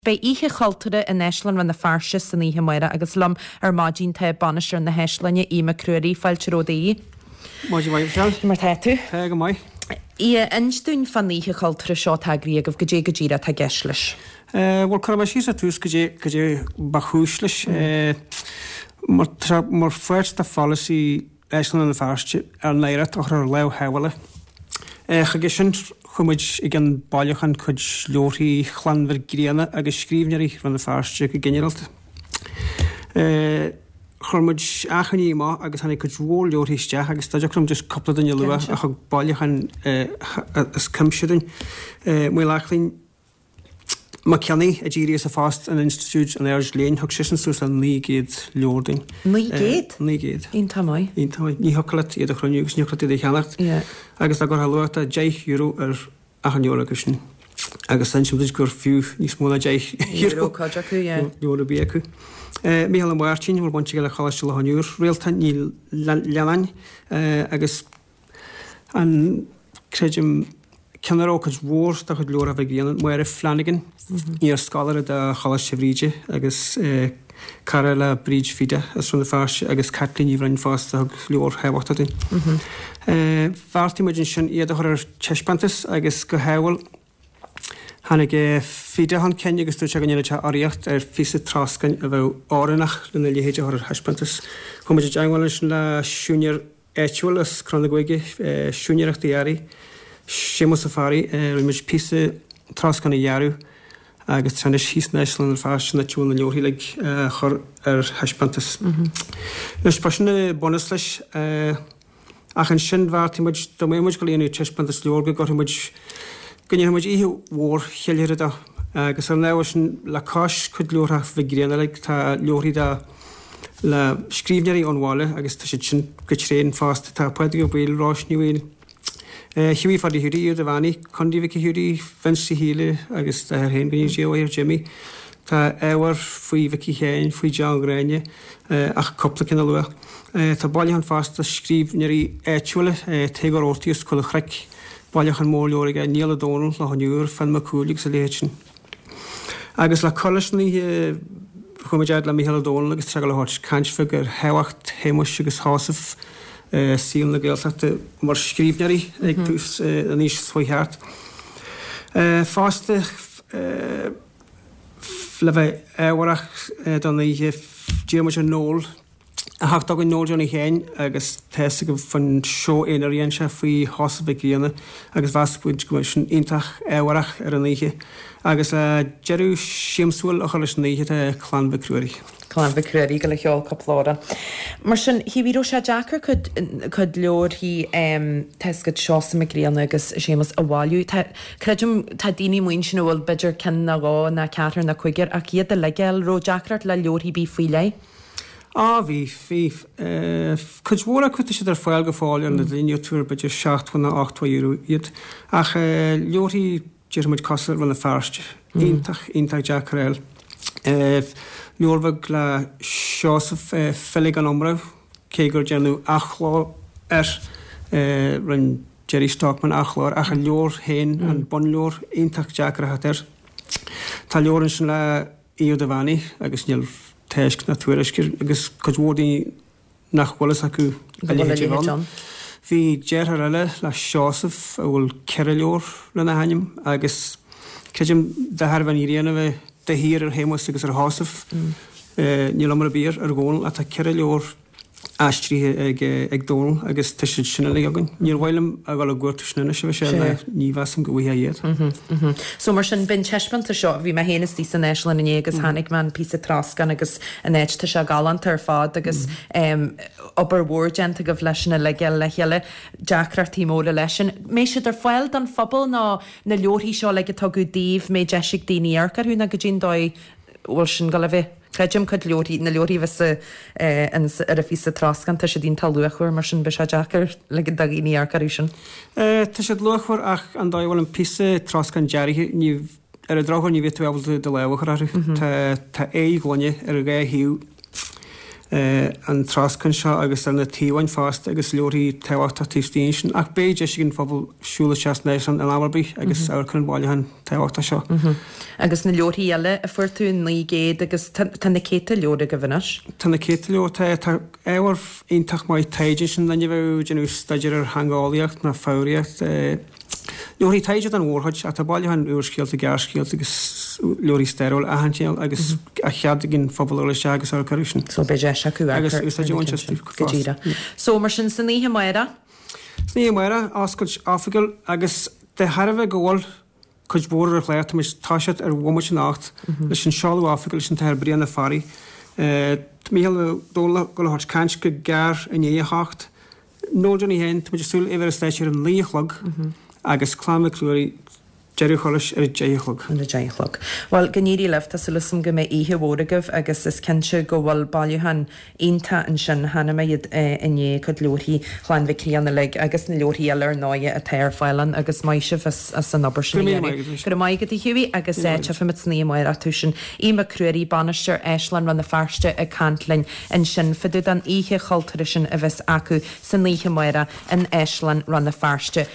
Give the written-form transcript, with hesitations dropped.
Bei ihe cultúre in Eislan van na farse san ihe maire agus lom mágin te banisir na Heislanne ima cruirí fáilteródaí. Máidir mai fel? Mar tú? Go mai. Í instún fan ihe cultúre seo tagrí agah go ddíra tá geislis. Bhil chu sí a túús go dé bachúslis mar fuirt a fallaí Eislan na farste ar néire a chu le heile. Chagé sin chuid I gan bailchan chud leorí chlanver gréana agus scríbnearí ran na farste go generalta. Chormuid achaní má agus hanna chud bhór leoríiste agus staidirchom just coppla den lua a chu bailchan cymsiúin mu lelín má ceannaí a ddírí a fast an institút an air léon thug sisan sús an 9 leordain. 9? 9. Ín tamáid? Ín tamáid. Ní hocalat iad a chroniúgus níochlat iad a cheannacht. Agus a gur halúta €10 ar achan agus sin. Agus san sin gur fiú níos móna €10 cáide acu, Euro bí acu. Mí hal an bhairtín bhil bonte le chaiste le hanúr, réalta ní leanain agus an créidim ceanróchas mhór a chud leor a bheith gréanaan muir Flanagan í ar scalar a chalas sibríide agus cara le bríd fide as runa farse agus catlín í bhrein fásta a leor hehaachta din. Bhartí muidin sin iad a chur ar teispantas agus go heil Hannig fide han cenne agus dúte gan te aíocht ar fisa trascain a bheith áannach lena léhéide ar heispantas. Chmuid anhhaile sin le siúnear éitiúil as chronagoige siúnearachta dhearí, sémas safari muid písa trascan na dhearú agus trena síos Eislan na farste na túna leorthaí le chur ar heispantas. Leis pasna bonus leis ach an sin bhartí muid do muid go léonú teispantas leorga gur muid Gynnyr ihe war chelir da agus ar newa sin la cáis chud leortha bheith gréana le tá leorí da le scríbnearí anháile agus tá sin go tréin fast tá puide go bhil ráisniúil. Hiúí fad hiúí a bhaní condíhaice hiúí fensaí híle agus tá hen gní géir Jimmy Tá éhar faoi bhici chéin faoi deangréine ach coppla cinna lua. Tá bailhan fast a scríbnearí éitiúile tegar ortíos chula chraic bailchan mór leoraige níl a dónal le hanúr fan macúlig sa léitin. Agus le cholasní chuimeid le míhall dónal agus tre le háit caintfa gur hehacht héimeis agus hásamh síl na ggéalteachta mar scríbnearí ag tús a níos sfuoitheart. Fásta le bheith éhharach don ihe díomas an nóil a hacht agin nóil Johnny chéin agus teasa go fan seo éanaríon se faoi hása bheith gréana agus bhaspuid go sin intach éhharach ar an ihe agus le jeú siamsúil a cholas níhe a chlanbe cruirí. Chlanbe cruirí go le cheol capláda. Mar sin híhíró se Jackar chud leor hí teiscad seosa me gréana agus sémas a bháilú. Creidim tá daoine muoin sin bhfuil beidir cin na gá na ceatar na chuigear a iad a legeil ró Jackart le leor hí bí faoi lei. Bhí fíh. Chud mhór a chuta si ar fáil go fáil an na líniú túr beidir 7 na 8 euro iad ach leorí dearmuid cosar bhna farste. Ítach Jackar leorbhah le seosamh fellig an omrah cé gur deanú achlá ran Jerry Stockman achlár ach a leor héin an bon leor ítach Jackar hat Tá leorann sin le iad a bhaní agus níl teisc na tuairiscir agus chudhódaí nachhfulas acu a léhéidir. Bhí dearthar eile le seosamh a bhfuil ceire leor le na haim agus creidim de tharbhain íréana bheith de hír ar hémas agus ar hásamh ní lamar a bír ar gcónal a tá ceire leor aistríthe ag dónal agus tuisiid sinna le agan. Níor bhhailm a bhil a gúirta sinna se bheith sé le ní bheasam go bhuithe iad. So mar sin bin teispanta seo bhí me héananas tí san Eislan in agus hanig man pí trascan agus an éidta se galant ar fád agus obair mhórgenta go bhleisina le geal le heile Jackart tímóla leisin. Mé siad ar fáil don phobal na leorthaí seo le go tugu díomh mé deisiigh daoine arcar húna go dtíon dóid bhil sin go le bheith. Creidim chud leorí na leorí ar a físa trascan tá sé dín tal luachúir mar sin be se Jackar le go daoine arcarú sin. Tá sé luachúir ach an dáhfuil an písa trascan dearithe ar a drochail ní bhíh bhil de lehachar Tá é gláine ar a gá hiú an trascan seo agus an na tíhain fást agus leorí tehaachta tístíon sin ach béidir sin fphobal siúla seasnééis an Aberby agus áir chun bháilehan tehaachta seo. Agus na leorí eile a fuirtú ní géad agus tanna céta leor a go bhanas? Tána céta leor éhar ionintach mai taidir sin na bh genú staidir ar hangáíocht na fáíocht leorí taidir an mhórhaid a tá bailhan úscéalt a gascéalt agus leorí steiril a hantéal agus a chead gin fphobal se agus ar choisisin. So be se acu agus ústíra. So mar sin san níthe maira? Sní maira ascail áfigail agus de Harbheith ggóil chuid bór ar chléir mis táisiid ar bhmuid nacht leis sin seáú áfigail sin teir bríanana farí. Míhall dóla go lehat cant go gar in éhacht. Nóidir í hen muidir súil éhar stéisiir an líochlog agus chlámaclúirí Jerry Hollis ar déchlog. An déchlog. Well, gníí left as lusum go mé ihe bhóragah agus is cinse go bhfuil bailúhan onanta an sin hena méiad inné chud leorthaí chláin bhicíanna le agus na leorthaí eile ar náide a téirfáilan agus maisih as san obair sin. Gur maigad i hiúí agus éte fi mit sní mair a tú sin íma cruirí banisteir Eislan ran na fearste a Cantlainn in sin fiú an ihe chaltar sin a bheits acu san níthe maira in Eislan ran na fearste.